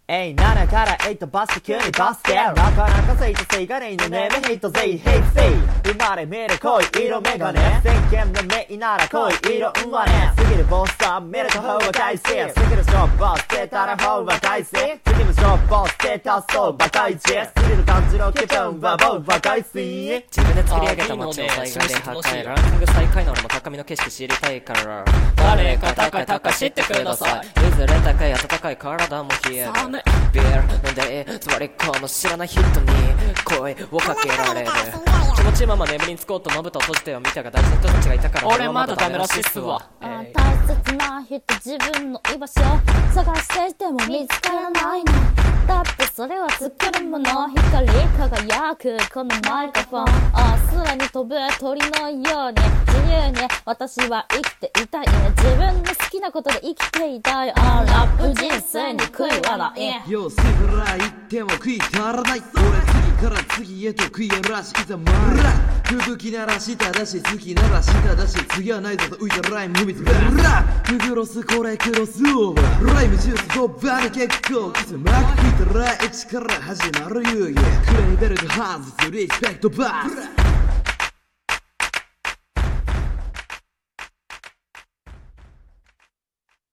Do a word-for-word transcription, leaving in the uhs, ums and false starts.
えいななからはちバスケ急にバスケなかなかついてせいがねえのねめヘイトぜいヘイセイ生まれ見る濃い色眼鏡世間のメイなら濃い色うんわね過ぎるボスさん見ると方は大事過ぎるショップを捨てたら方は大事過ぎるショップを捨てたそうバカイチ過ぎる感じの気分はもうバカイチ自分で作り上げた街を最後で破壊ランキング最下位の俺も高みの景色知りたいから誰か高い高い知ってくださいいずれ高い暖かい体も冷えるビール飲んでいいつまりこの知らない人に声をかけられる気持ちいいまま眠りにつこうとまぶたを閉じては見たが大事な人たちがいたから俺まだダメらしいっすわ大切な人自分の居場所探していても見つからないのだってそれは作るもの光り輝くこのマイクロフォンあ空に飛ぶ鳥のように自由に私は生きていたい自分の好きなことで生きていたいあラップ人生に悔いはないよせから言っても悔い足らない俺次から次へと悔いらしいざまら吹雪なら下だし好きなら下だし次はないぞと浮いたライム踏みつぶらフグロスこれクロスオーバーライムジュースドバーで結構キスマーク聞いたらいちから始まる遊戯クレイベルトハンズリスペクトバー